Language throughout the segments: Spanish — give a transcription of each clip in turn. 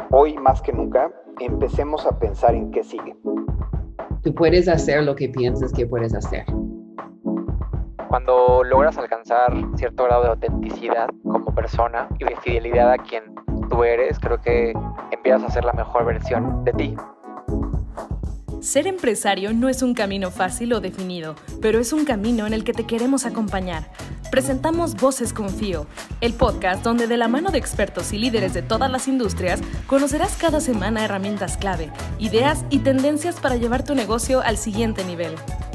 Hoy más que nunca, empecemos a pensar en qué sigue. Tú puedes hacer lo que piensas que puedes hacer. Cuando logras alcanzar cierto grado de autenticidad como persona y de fidelidad a quien tú eres, creo que empiezas a ser la mejor versión de ti. Ser empresario no es un camino fácil o definido, pero es un camino en el que te queremos acompañar. Presentamos Voces Confío, el podcast donde de la mano de expertos y líderes de todas las industrias conocerás cada semana herramientas clave, ideas y tendencias para llevar tu negocio al siguiente nivel.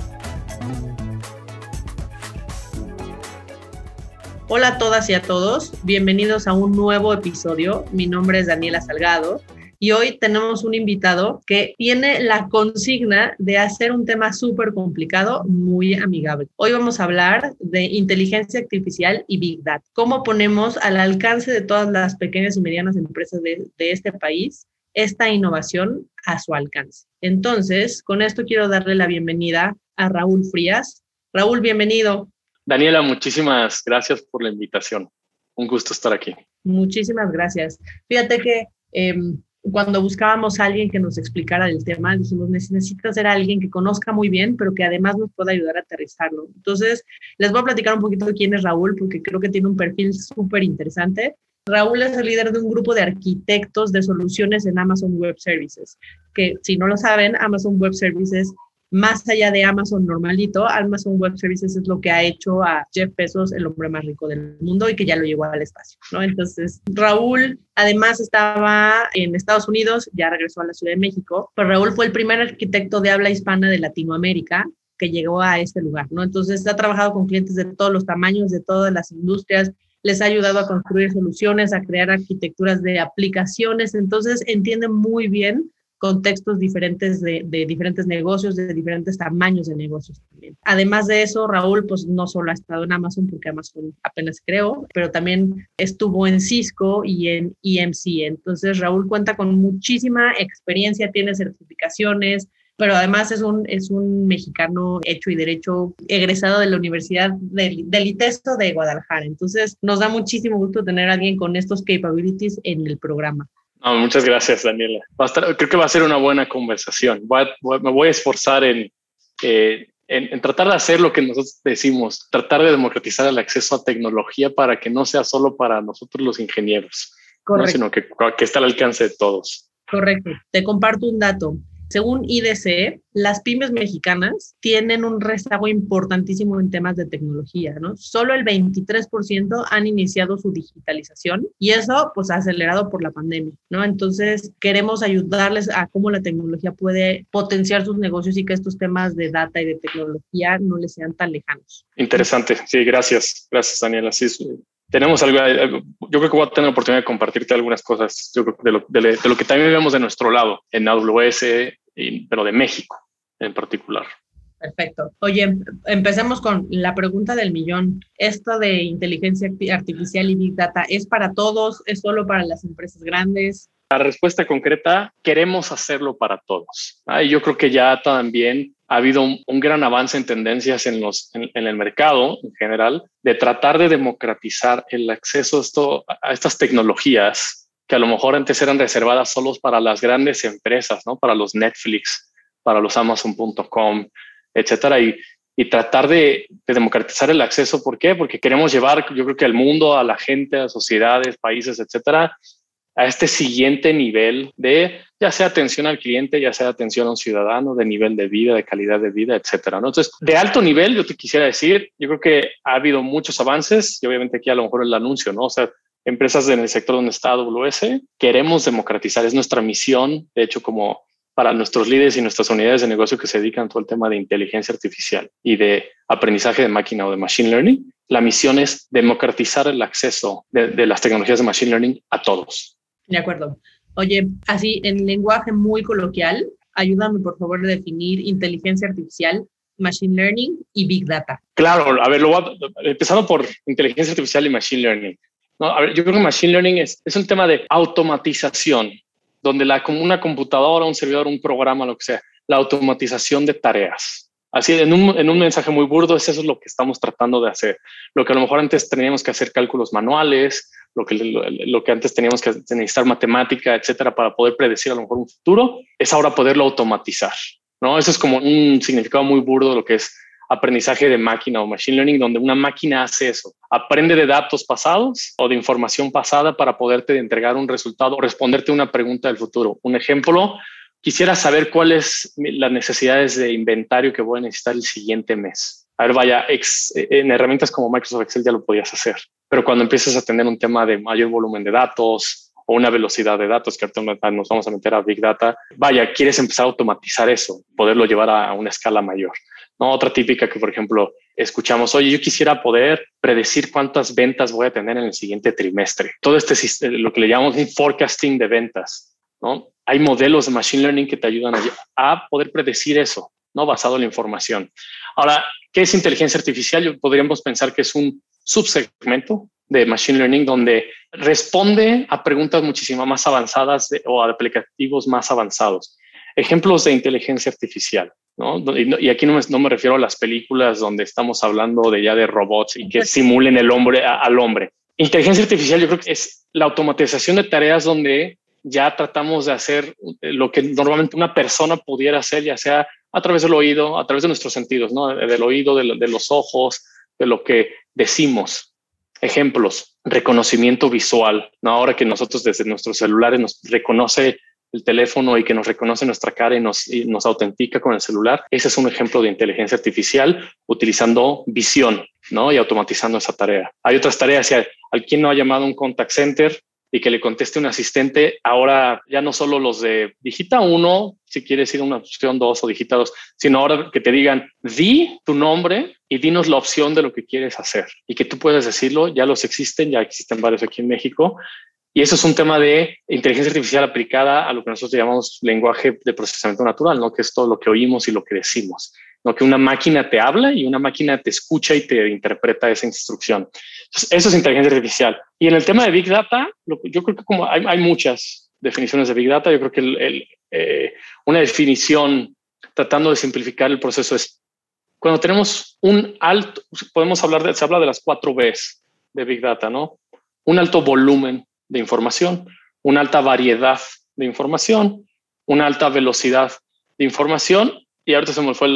Hola a todas y a todos, bienvenidos a un nuevo episodio. Mi nombre es Daniela Salgado y hoy tenemos un invitado que tiene la consigna de hacer un tema súper complicado, muy amigable. Hoy vamos a hablar de inteligencia artificial y Big Data. ¿Cómo ponemos al alcance de todas las pequeñas y medianas empresas de este país esta innovación a su alcance? Entonces, con esto quiero darle la bienvenida a Raúl Frías. Raúl, bienvenido. Daniela, muchísimas gracias por la invitación. Un gusto estar aquí. Muchísimas gracias. Fíjate que cuando buscábamos a alguien que nos explicara el tema, dijimos, necesita ser alguien que conozca muy bien, pero que además nos pueda ayudar a aterrizarlo. Entonces, les voy a platicar un poquito de quién es Raúl, porque creo que tiene un perfil súper interesante. Raúl es el líder de un grupo de arquitectos de soluciones en Amazon Web Services, que si no lo saben, Amazon Web Services, más allá de Amazon normalito, Amazon Web Services es lo que ha hecho a Jeff Bezos el hombre más rico del mundo y que ya lo llevó al espacio, ¿no? Entonces, Raúl además estaba en Estados Unidos, ya regresó a la Ciudad de México, pero Raúl fue el primer arquitecto de habla hispana de Latinoamérica que llegó a este lugar, ¿no? Entonces, ha trabajado con clientes de todos los tamaños, de todas las industrias, les ha ayudado a construir soluciones, a crear arquitecturas de aplicaciones, entonces entiende muy bien contextos diferentes de diferentes negocios, de diferentes tamaños de negocios también. Además de eso, Raúl, pues no solo ha estado en Amazon, porque Amazon apenas creó, pero también estuvo en Cisco y en EMC. Entonces, Raúl cuenta con muchísima experiencia, tiene certificaciones, pero además es un mexicano hecho y derecho, egresado de la Universidad del ITESO de Guadalajara. Entonces, nos da muchísimo gusto tener a alguien con estos capabilities en el programa. Muchas gracias, Daniela. Creo que va a ser una buena conversación. Me voy a esforzar en tratar de hacer lo que nosotros decimos, tratar de democratizar el acceso a tecnología para que no sea solo para nosotros los ingenieros, ¿no? Sino que esté al alcance de todos. Correcto. Te comparto un dato. Según IDC, las pymes mexicanas tienen un rezago importantísimo en temas de tecnología, ¿no? Solo el 23% han iniciado su digitalización y eso, pues, acelerado por la pandemia, ¿no? Entonces, queremos ayudarles a cómo la tecnología puede potenciar sus negocios y que estos temas de data y de tecnología no les sean tan lejanos. Interesante. Sí, gracias. Gracias, Daniela. Sí, tenemos algo, yo creo que voy a tener la oportunidad de compartirte algunas cosas, yo creo, de lo que también vemos de nuestro lado en AWS, pero de México en particular. Perfecto. Oye, empecemos con la pregunta del millón. ¿Esto de inteligencia artificial y Big Data es para todos? ¿Es solo para las empresas grandes? La respuesta concreta, queremos hacerlo para todos. Y yo creo que ya también ha habido un gran avance en tendencias en el mercado en general de tratar de democratizar el acceso a estas tecnologías que a lo mejor antes eran reservadas solo para las grandes empresas, ¿no? Para los Netflix, para los Amazon.com, etcétera, y tratar de democratizar el acceso. ¿Por qué? Porque queremos llevar, yo creo que al mundo, a la gente, a sociedades, países, etcétera, a este siguiente nivel de ya sea atención al cliente, ya sea atención a un ciudadano, de nivel de vida, de calidad de vida, etcétera, ¿no? Entonces, de alto nivel, yo te quisiera decir, yo creo que ha habido muchos avances y obviamente aquí a lo mejor el anuncio, ¿no? O sea, empresas en el sector donde está AWS, queremos democratizar, es nuestra misión, de hecho, como para nuestros líderes y nuestras unidades de negocio que se dedican a todo el tema de inteligencia artificial y de aprendizaje de máquina o de machine learning, la misión es democratizar el acceso de las tecnologías de machine learning a todos. De acuerdo. Oye, así en lenguaje muy coloquial, ayúdame por favor a definir inteligencia artificial, machine learning y big data. Claro, a ver, empezando por inteligencia artificial y machine learning. No, a ver, yo creo que machine learning es un tema de automatización, donde como una computadora, un servidor, un programa, lo que sea, la automatización de tareas. Así, en un mensaje muy burdo, eso es lo que estamos tratando de hacer. Lo que a lo mejor antes teníamos que hacer cálculos manuales, lo que antes teníamos que necesitar matemática, etcétera, para poder predecir a lo mejor un futuro, es ahora poderlo automatizar, ¿no? Eso es como un significado muy burdo de lo que es aprendizaje de máquina o machine learning, donde una máquina hace eso, aprende de datos pasados o de información pasada para poderte entregar un resultado o responderte una pregunta del futuro. Un ejemplo, quisiera saber cuáles las necesidades de inventario que voy a necesitar el siguiente mes. A ver, vaya, en herramientas como Microsoft Excel ya lo podías hacer, pero cuando empiezas a tener un tema de mayor volumen de datos o una velocidad de datos, que ahorita nos vamos a meter a Big Data, vaya, quieres empezar a automatizar eso, poderlo llevar a una escala mayor. No, otra típica que, por ejemplo, escuchamos, oye, yo quisiera poder predecir cuántas ventas voy a tener en el siguiente trimestre. Todo este sistema, lo que le llamamos un forecasting de ventas, ¿no? Hay modelos de machine learning que te ayudan a poder predecir eso, ¿no? Basado en la información. Ahora, ¿qué es inteligencia artificial? Podríamos pensar que es un subsegmento de machine learning donde responde a preguntas muchísimo más avanzadas o a aplicativos más avanzados. Ejemplos de inteligencia artificial, ¿no? Y aquí no me refiero a las películas donde estamos hablando de robots y que simulen el hombre al hombre. Inteligencia artificial yo creo que es la automatización de tareas donde ya tratamos de hacer lo que normalmente una persona pudiera hacer, ya sea a través del oído, a través de nuestros sentidos, ¿no? Del oído, de los ojos, de lo que decimos. Ejemplos, reconocimiento visual, ¿no? Ahora que nosotros desde nuestros celulares nos reconoce el teléfono y que nos reconoce nuestra cara y nos autentica con el celular. Ese es un ejemplo de inteligencia artificial utilizando visión, ¿no? Y automatizando esa tarea. Hay otras tareas, si alguien no ha llamado a un contact center y que le conteste un asistente, ahora ya no solo los de digita 1, si quieres ir a una opción 2 o digita 2, sino ahora que te digan, di tu nombre y dinos la opción de lo que quieres hacer y que tú puedas decirlo. Ya ya existen varios aquí en México. Y eso es un tema de inteligencia artificial aplicada a lo que nosotros llamamos lenguaje de procesamiento natural, ¿no? Que es todo lo que oímos y lo que decimos, ¿no? Que una máquina te habla y una máquina te escucha y te interpreta esa instrucción. Entonces, eso es inteligencia artificial. Y en el tema de Big Data, yo creo que como hay muchas definiciones de Big Data, yo creo que una definición tratando de simplificar el proceso es cuando tenemos se habla de las 4 Bs de Big Data, ¿no? Un alto volumen de información, una alta variedad de información, una alta velocidad de información, y ahorita se me fue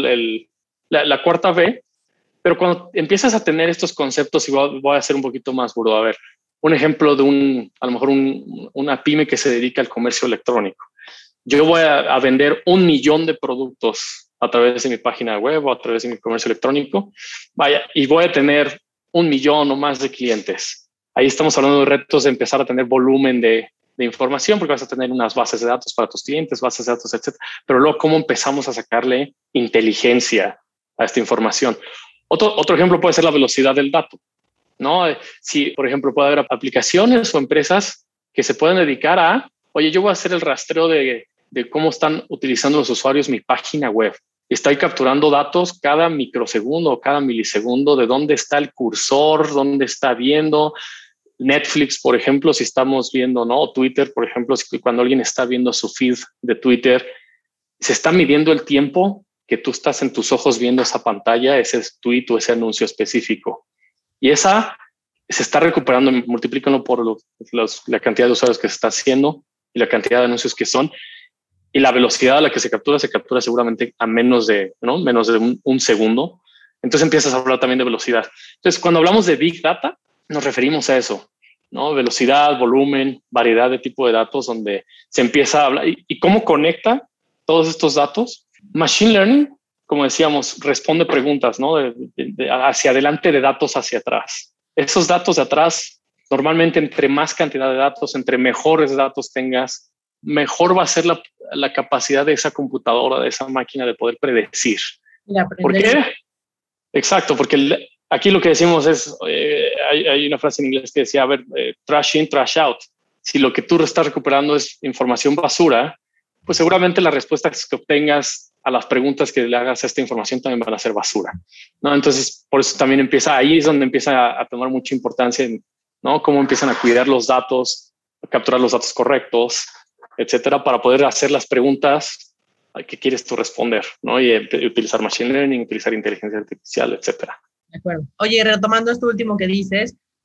la 4ª B, pero cuando empiezas a tener estos conceptos, y voy a ser un poquito más burdo, a ver, un ejemplo de a lo mejor una pyme que se dedica al comercio electrónico. Yo voy a vender 1 millón de productos a través de mi página web o a través de mi comercio electrónico, y voy a tener 1 millón o más de clientes. Ahí estamos hablando de retos de empezar a tener volumen de información, porque vas a tener unas bases de datos para tus clientes, bases de datos, etcétera. Pero luego, ¿cómo empezamos a sacarle inteligencia a esta información? Otro ejemplo puede ser la velocidad del dato, ¿no? Si, por ejemplo, puede haber aplicaciones o empresas que se pueden dedicar oye, yo voy a hacer el rastreo de cómo están utilizando los usuarios mi página web. Estoy capturando datos cada microsegundo o cada milisegundo de dónde está el cursor, dónde está viendo. Netflix, por ejemplo, si estamos viendo, ¿no? O Twitter, por ejemplo, cuando alguien está viendo su feed de Twitter, se está midiendo el tiempo que tú estás en tus ojos viendo esa pantalla, ese tweet o ese anuncio específico. Y esa se está recuperando, multiplícalo por la cantidad de usuarios que se está haciendo y la cantidad de anuncios que son. Y la velocidad a la que se captura seguramente a menos de un segundo. Entonces empiezas a hablar también de velocidad. Entonces, cuando hablamos de Big Data, nos referimos a eso, ¿no? Velocidad, volumen, variedad de tipo de datos, donde se empieza a hablar. ¿Y cómo conecta todos estos datos? Machine Learning, como decíamos, responde preguntas, ¿no? Hacia adelante, de datos hacia atrás. Esos datos de atrás, normalmente entre más cantidad de datos, entre mejores datos tengas, mejor va a ser la capacidad de esa computadora, de esa máquina de poder predecir. ¿Por qué? Exacto, porque aquí lo que decimos es, hay una frase en inglés que decía, trash in, trash out. Si lo que tú estás recuperando es información basura, pues seguramente las respuestas que obtengas a las preguntas que le hagas a esta información también van a ser basura, ¿no? Entonces, por eso también ahí es donde empieza a tomar mucha importancia, ¿no? Cómo empiezan a cuidar los datos, a capturar los datos correctos, etcétera, para poder hacer las preguntas que quieres tú responder, ¿no? Y utilizar machine learning, utilizar inteligencia artificial, etcétera. De acuerdo. Oye, retomando esto último que dices,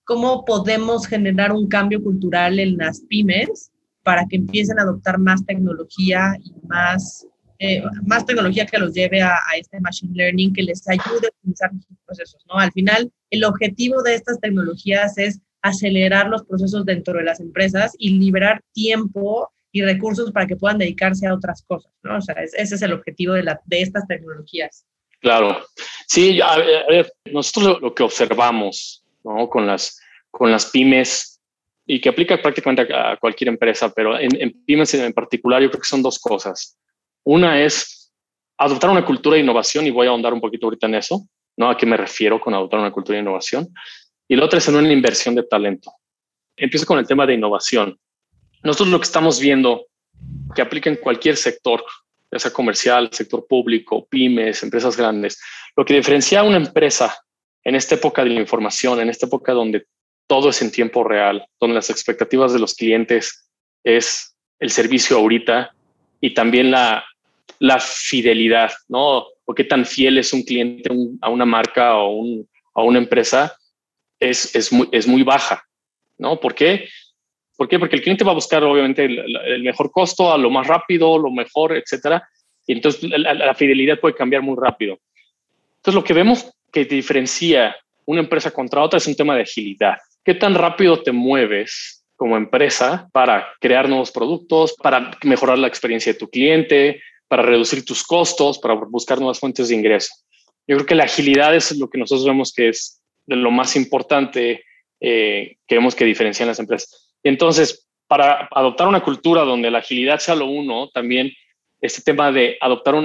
cómo podemos generar un cambio cultural en las pymes para que empiecen a adoptar más tecnología y más tecnología que los lleve a este machine learning, que les ayude a optimizar sus procesos, ¿no? Al final, el objetivo de estas tecnologías es acelerar los procesos dentro de las empresas y liberar tiempo y recursos para que puedan dedicarse a otras cosas, ¿no? O sea, ese es el objetivo de estas tecnologías. Claro. Sí, a ver, nosotros lo que observamos, ¿no? con las pymes, y que aplica prácticamente a cualquier empresa, pero en pymes en particular yo creo que son dos cosas. Una es adoptar una cultura de innovación, y voy a ahondar un poquito ahorita en eso, ¿no? ¿A qué me refiero con adoptar una cultura de innovación? Y la otra es en una inversión de talento. Empiezo con el tema de innovación. Nosotros lo que estamos viendo que aplica en cualquier sector, ya sea comercial, sector público, pymes, empresas grandes, lo que diferencia a una empresa en esta época de la información, en esta época donde todo es en tiempo real, donde las expectativas de los clientes es el servicio ahorita y también la fidelidad, ¿no? O qué tan fiel es un cliente a una marca o a una empresa es muy baja, ¿no? ¿Por qué? Porque el cliente va a buscar obviamente el mejor costo, a lo más rápido, lo mejor, etcétera. Y entonces la fidelidad puede cambiar muy rápido. Entonces lo que vemos que diferencia una empresa contra otra es un tema de agilidad. ¿Qué tan rápido te mueves como empresa para crear nuevos productos, para mejorar la experiencia de tu cliente, para reducir tus costos, para buscar nuevas fuentes de ingreso? Yo creo que la agilidad es lo que nosotros vemos que es de lo más importante que vemos que diferencian las empresas. Entonces, para adoptar una cultura donde la agilidad sea lo uno, también este tema de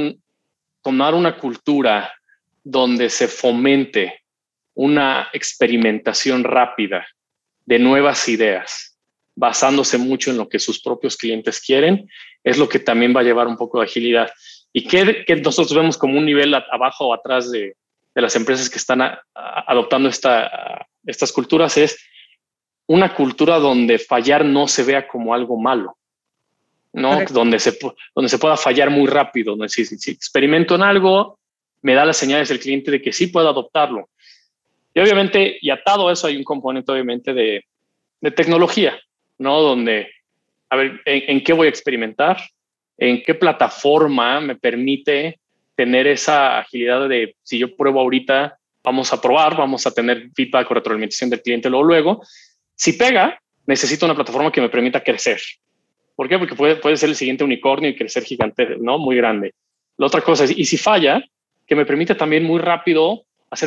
tomar una cultura donde se fomente una experimentación rápida de nuevas ideas, basándose mucho en lo que sus propios clientes quieren, es lo que también va a llevar un poco de agilidad. Y que nosotros vemos como un nivel abajo o atrás de las empresas que están adoptando estas culturas es una cultura donde fallar no se vea como algo malo, ¿no? Donde se pueda fallar muy rápido, ¿no? Si experimento en algo, me da las señales del cliente de que sí puedo adoptarlo. Y obviamente, y atado a eso hay un componente obviamente de tecnología, ¿no? Donde, a ver, ¿en qué voy a experimentar? ¿En qué plataforma me permite tener esa agilidad de si yo pruebo ahorita, vamos a probar, vamos a tener feedback o retroalimentación del cliente luego? Si pega, necesito una plataforma que me permita crecer. ¿Por qué? Porque puede ser el siguiente unicornio y crecer gigante, ¿no? Muy grande. La otra cosa es, y si falla, que me permite también muy rápido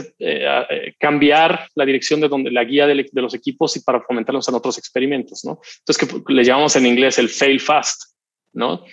cambiar la dirección de la guía de los equipos y para fomentarlos en otros experimentos, ¿no? Entonces, que le llamamos en inglés el fail fast, ¿no?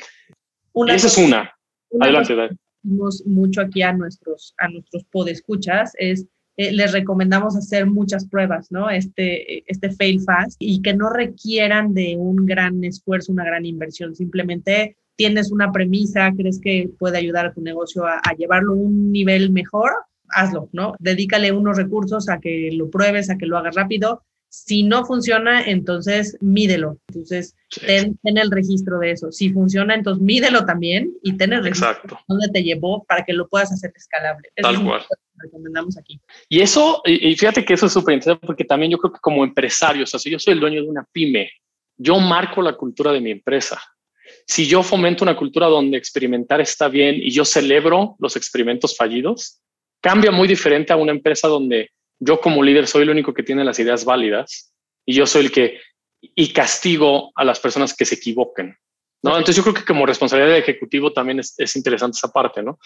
Esa es una. Adelante, Dani. Mucho aquí a nuestros podescuchas es les recomendamos hacer muchas pruebas, ¿no? Este fail fast y que no requieran de un gran esfuerzo, una gran inversión. Simplemente tienes una premisa, crees que puede ayudar a tu negocio a llevarlo a un nivel mejor, hazlo, ¿no? Dedícale unos recursos a que lo pruebes, a que lo hagas rápido. Si no funciona, entonces mídelo. Entonces, sí. ten el registro de eso. Si funciona, entonces mídelo también y ten el registro de dónde te llevó para que lo puedas hacer escalable. Eso Tal cual. Recomendamos aquí. Y eso, y fíjate que eso es súper interesante porque también yo creo que como empresario, o sea, si yo soy el dueño de una pyme, yo marco la cultura de mi empresa. Si yo fomento una cultura donde experimentar está bien y yo celebro los experimentos fallidos, cambia muy diferente a una empresa donde yo como líder soy el único que tiene las ideas válidas y yo soy el que y castigo a las personas que se equivoquen, ¿no? Entonces yo creo que como responsabilidad de ejecutivo también es interesante esa parte, ¿no?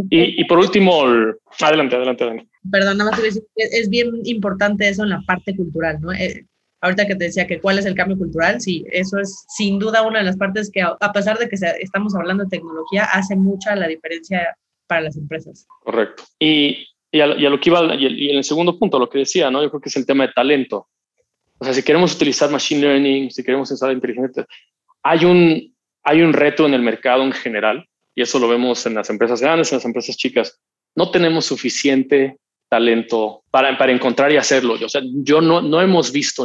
Y por último, adelante, Dani. Perdón, nada más te voy a decir, es bien importante eso en la parte cultural, ¿no? Ahorita que te decía que cuál es el cambio cultural, sí, eso es sin duda una de las partes que a pesar de que estamos hablando de tecnología, hace mucha la diferencia para las empresas. Correcto. Y a lo que iba, y en el segundo punto, lo que decía, ¿no? Yo creo que es el tema de talento. O sea, si queremos utilizar machine learning, si queremos usar inteligencia, hay un reto en el mercado en general, y eso lo vemos en las empresas grandes, en las empresas chicas. No tenemos suficiente talento para encontrar y hacerlo. O sea, yo no hemos visto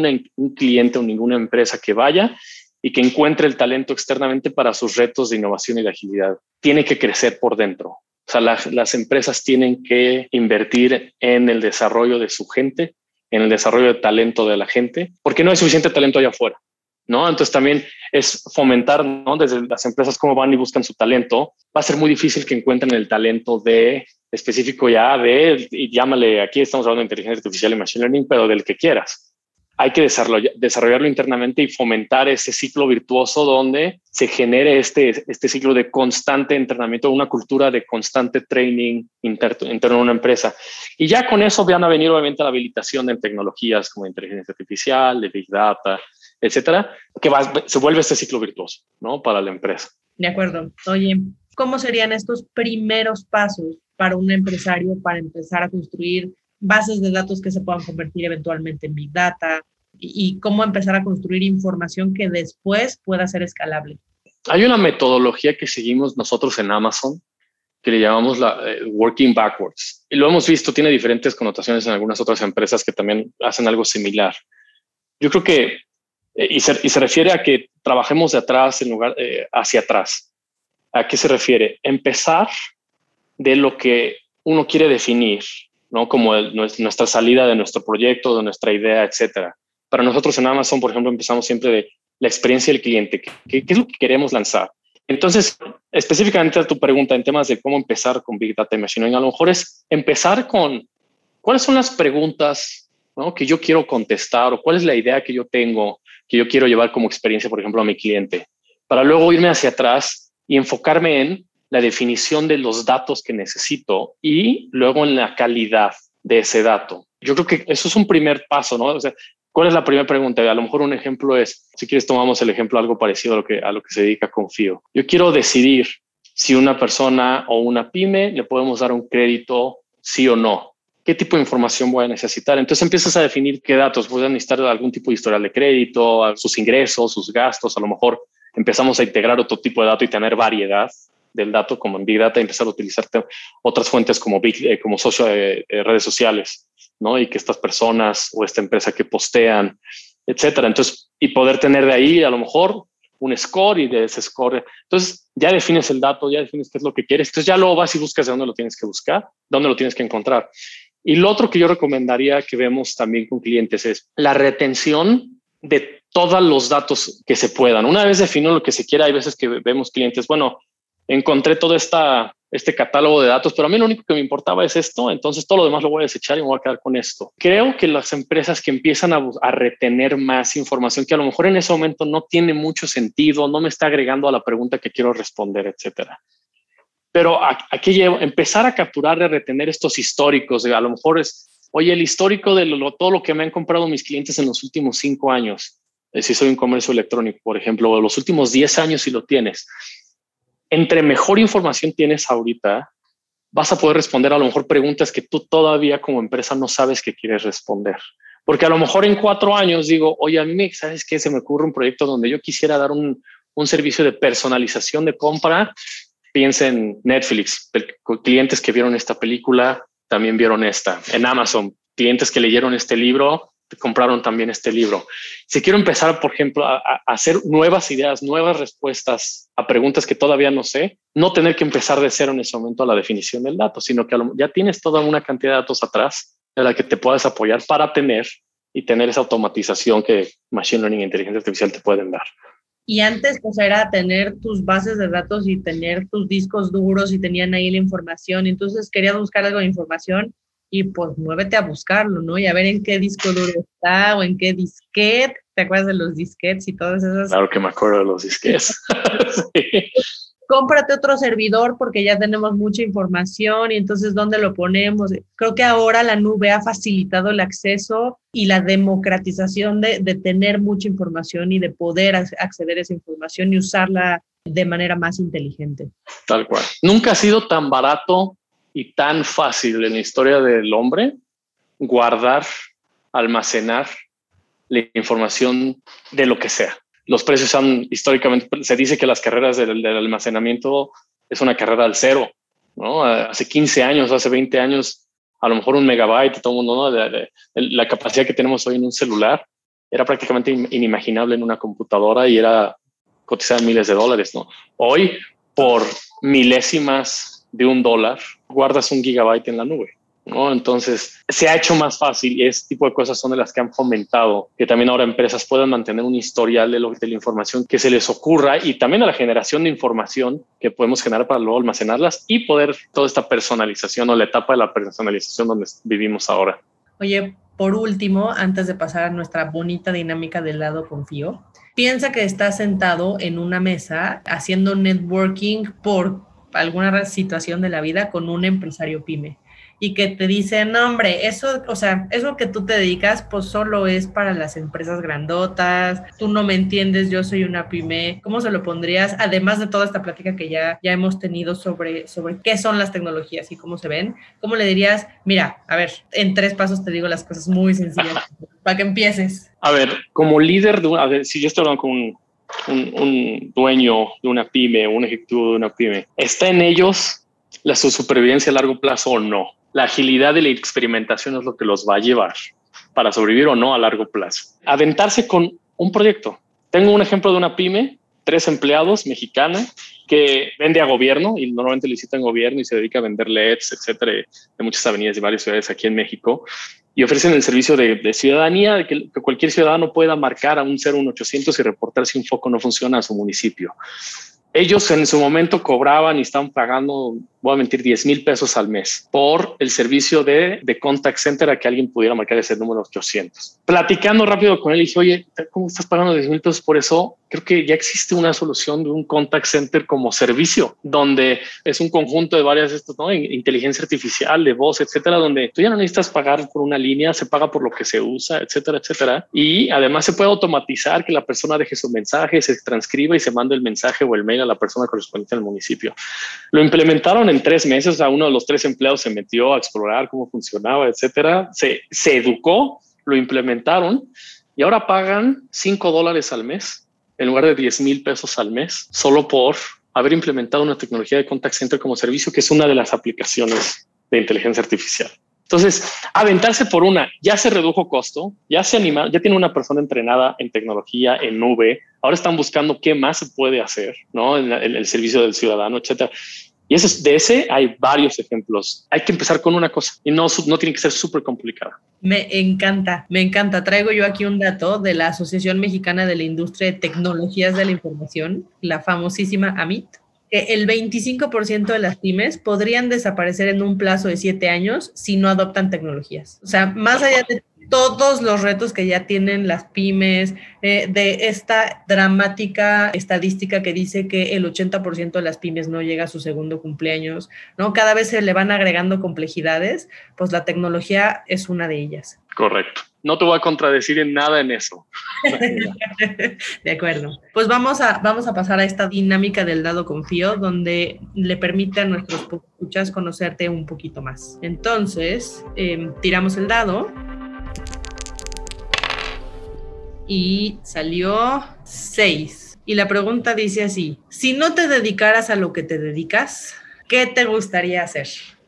un cliente o ninguna empresa que vaya y que encuentre el talento externamente para sus retos de innovación y de agilidad. Tiene que crecer por dentro. O sea, las empresas tienen que invertir en el desarrollo de su gente, en el desarrollo de talento de la gente, porque no hay suficiente talento allá afuera, ¿no? Entonces también es fomentar, ¿no? Desde las empresas cómo van y buscan su talento. Va a ser muy difícil que encuentren el talento de específico ya de, y llámale, aquí estamos hablando de inteligencia artificial y machine learning, pero del que quieras. Hay que desarrollarlo internamente y fomentar ese ciclo virtuoso donde se genere este ciclo de constante entrenamiento, una cultura de constante training interno en una empresa. Y ya con eso van a venir obviamente la habilitación en tecnologías como inteligencia artificial, de Big Data, etcétera, que se vuelve este ciclo virtuoso, ¿no? Para la empresa. De acuerdo. Oye, ¿cómo serían estos primeros pasos para un empresario para empezar a construir bases de datos que se puedan convertir eventualmente en Big Data y cómo empezar a construir información que después pueda ser escalable? Hay una metodología que seguimos nosotros en Amazon que le llamamos la working backwards. Y lo hemos visto, tiene diferentes connotaciones en algunas otras empresas que también hacen algo similar. Yo creo que, y se refiere a que trabajemos de atrás en lugar hacia atrás. ¿A qué se refiere? Empezar de lo que uno quiere definir, ¿no? Como nuestra salida de nuestro proyecto, de nuestra idea, etcétera. Para nosotros en Amazon, por ejemplo, empezamos siempre de la experiencia del cliente. ¿Qué es lo que queremos lanzar? Entonces, específicamente a tu pregunta en temas de cómo empezar con Big Data y Machine Learning, a lo mejor es empezar con cuáles son las preguntas, ¿no? Que yo quiero contestar o cuál es la idea que yo tengo, que yo quiero llevar como experiencia, por ejemplo, a mi cliente, para luego irme hacia atrás y enfocarme en la definición de los datos que necesito y luego en la calidad de ese dato. Yo creo que eso es un primer paso, ¿no? O sea, ¿cuál es la primera pregunta? A lo mejor un ejemplo es, si quieres tomamos el ejemplo algo parecido a lo que se dedica Confío. Yo quiero decidir si una persona o una pyme le podemos dar un crédito sí o no. ¿Qué tipo de información voy a necesitar? Entonces empiezas a definir qué datos. Voy a necesitar algún tipo de historial de crédito, sus ingresos, sus gastos. A lo mejor empezamos a integrar otro tipo de dato y tener variedad del dato como en Big Data y empezar a utilizar otras fuentes como redes sociales, ¿no? Y que estas personas o esta empresa que postean, etcétera. Entonces, y poder tener de ahí a lo mejor un score y de ese score. Entonces, ya defines el dato, ya defines qué es lo que quieres. Entonces, ya luego vas y buscas de dónde lo tienes que buscar, dónde lo tienes que encontrar. Y lo otro que yo recomendaría que vemos también con clientes es la retención de todos los datos que se puedan. Una vez definido lo que se quiera, hay veces que vemos clientes, bueno, encontré todo este catálogo de datos, pero a mí lo único que me importaba es esto, entonces todo lo demás lo voy a desechar y me voy a quedar con esto. Creo que las empresas que empiezan a retener más información que a lo mejor en ese momento no tiene mucho sentido, no me está agregando a la pregunta que quiero responder, etcétera. Pero aquí llevo, empezar a capturar y retener estos históricos. A lo mejor es, oye, el histórico de todo lo que me han comprado mis clientes en los últimos 5 años. Si soy un comercio electrónico, por ejemplo, o los últimos 10 años si lo tienes. Entre mejor información tienes ahorita, vas a poder responder a lo mejor preguntas que tú todavía como empresa no sabes que quieres responder. Porque a lo mejor en 4 años digo, oye, a mí ¿sabes qué? Se me ocurre un proyecto donde yo quisiera dar un servicio de personalización de compra. Piensa en Netflix, clientes que vieron esta película también vieron esta. En Amazon, clientes que leyeron este libro compraron también este libro. Si quiero empezar, por ejemplo, a hacer nuevas ideas, nuevas respuestas a preguntas que todavía no sé, no tener que empezar de cero en ese momento a la definición del dato, sino que ya tienes toda una cantidad de datos atrás de la que te puedas apoyar para tener esa automatización que Machine Learning e inteligencia artificial te pueden dar. Y antes, pues, era tener tus bases de datos y tener tus discos duros y tenían ahí la información. Entonces, querías buscar algo de información y pues muévete a buscarlo, ¿no? Y a ver en qué disco duro está o en qué disquete. ¿Te acuerdas de los disquetes y todas esas? Claro que me acuerdo de los disquetes. Sí. Cómprate otro servidor porque ya tenemos mucha información y entonces ¿dónde lo ponemos? Creo que ahora la nube ha facilitado el acceso y la democratización de tener mucha información y de poder acceder a esa información y usarla de manera más inteligente. Tal cual. Nunca ha sido tan barato y tan fácil en la historia del hombre guardar, almacenar la información de lo que sea. Los precios han históricamente, se dice que las carreras del almacenamiento es una carrera al cero, ¿no? Hace 15 años, hace 20 años, a lo mejor 1 megabyte, todo el mundo, ¿no? La capacidad que tenemos hoy en un celular era prácticamente inimaginable en una computadora y era cotizada en miles de dólares, ¿no? Hoy, por milésimas de $1, guardas 1 gigabyte en la nube. ¿no? Entonces se ha hecho más fácil y ese tipo de cosas son de las que han fomentado que también ahora empresas puedan mantener un historial de la información que se les ocurra y también a la generación de información que podemos generar para luego almacenarlas y poder toda esta personalización o la etapa de la personalización donde vivimos ahora. Oye, por último, antes de pasar a nuestra bonita dinámica del lado confío, piensa que estás sentado en una mesa haciendo networking por alguna situación de la vida con un empresario pyme y que te dice, no hombre, eso que tú te dedicas pues solo es para las empresas grandotas, tú no me entiendes, yo soy una pyme. ¿Cómo se lo pondrías? Además de toda esta plática que ya hemos tenido sobre qué son las tecnologías y cómo se ven, ¿cómo le dirías? Mira, a ver, en 3 pasos te digo las cosas muy sencillas para que empieces. A ver, como líder si yo estoy hablando con un dueño de una pyme, un ejecutivo de una pyme, ¿está en ellos su supervivencia a largo plazo o no? La agilidad y la experimentación es lo que los va a llevar para sobrevivir o no a largo plazo. Aventarse con un proyecto. Tengo un ejemplo de una pyme, 3 empleados, mexicana, que vende a gobierno y normalmente licita en gobierno y se dedica a vender LEDs, etcétera, de muchas avenidas de varias ciudades aquí en México. Y ofrecen el servicio de ciudadanía, de que cualquier ciudadano pueda marcar a un 01800 y reportar si un foco no funciona a su municipio. Ellos en su momento cobraban y estaban pagando, voy a mentir, 10,000 pesos al mes por el servicio de contact center a que alguien pudiera marcar ese número 800. Platicando rápido con él, dije, oye, ¿cómo estás pagando 10,000 pesos por eso? Creo que ya existe una solución de un contact center como servicio, donde es un conjunto de varias ¿no? Inteligencia artificial, de voz, etcétera, donde tú ya no necesitas pagar por una línea, se paga por lo que se usa, etcétera, etcétera. Y además se puede automatizar que la persona deje su mensaje, se transcriba y se mande el mensaje o el mail a la persona correspondiente al municipio. Lo implementaron en 3 meses. Uno de los 3 empleados se metió a explorar cómo funcionaba, etcétera. Se educó, lo implementaron y ahora pagan $5 al mes en lugar de 10,000 pesos al mes, solo por haber implementado una tecnología de contact center como servicio, que es una de las aplicaciones de inteligencia artificial. Entonces, aventarse por ya se redujo costo, ya se animaron, ya tiene una persona entrenada en tecnología, en nube. Ahora están buscando qué más se puede hacer, ¿no? En el servicio del ciudadano, etcétera. Y de ese hay varios ejemplos. Hay que empezar con una cosa y no tiene que ser súper complicada. Me encanta. Traigo yo aquí un dato de la Asociación Mexicana de la Industria de Tecnologías de la Información, la famosísima AMIT, que el 25% de las pymes podrían desaparecer en un plazo de 7 años si no adoptan tecnologías. O sea, más allá de todos los retos que ya tienen las pymes, de esta dramática estadística que dice que el 80% de las pymes no llega a su segundo cumpleaños, ¿no? Cada vez se le van agregando complejidades, pues la tecnología es una de ellas. Correcto. No te voy a contradecir en nada en eso. De acuerdo. Pues vamos a pasar a esta dinámica del dado confío, donde le permite a nuestros escuchas conocerte un poquito más. Entonces, tiramos el dado. Y salió 6. Y la pregunta dice así: si no te dedicaras a lo que te dedicas, ¿qué te gustaría hacer?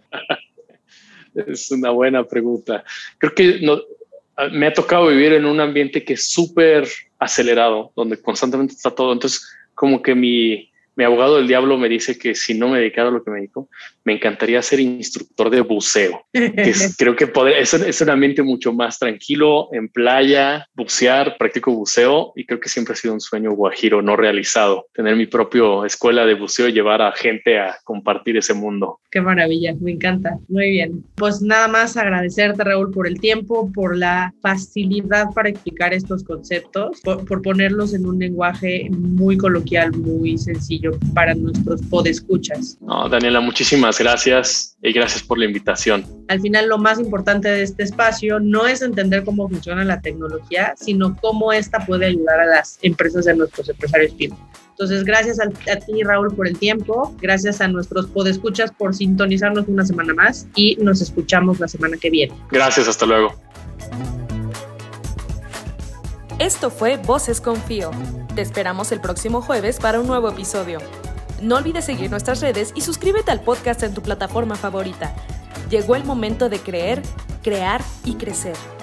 Es una buena pregunta. Creo que me ha tocado vivir en un ambiente que es súper acelerado, donde constantemente está todo. Entonces, como que mi abogado del diablo me dice que si no me dedicara a lo que me dedico, me encantaría ser instructor de buceo. Creo que es un ambiente mucho más tranquilo, en playa, bucear, practico buceo y creo que siempre ha sido un sueño guajiro no realizado, tener mi propia escuela de buceo y llevar a gente a compartir ese mundo. Qué maravilla, me encanta. Muy bien. Pues nada más agradecerte, Raúl, por el tiempo, por la facilidad para explicar estos conceptos, por ponerlos en un lenguaje muy coloquial, muy sencillo para nuestros podescuchas. No, Daniela, muchísimas gracias y gracias por la invitación. Al final, lo más importante de este espacio no es entender cómo funciona la tecnología, sino cómo esta puede ayudar a las empresas de nuestros empresarios pymes. Entonces, gracias a ti, Raúl, por el tiempo. Gracias a nuestros podescuchas por sintonizarnos una semana más y nos escuchamos la semana que viene. Gracias, hasta luego. Esto fue Voces Confío. Te esperamos el próximo jueves para un nuevo episodio. No olvides seguir nuestras redes y suscríbete al podcast en tu plataforma favorita. Llegó el momento de creer, crear y crecer.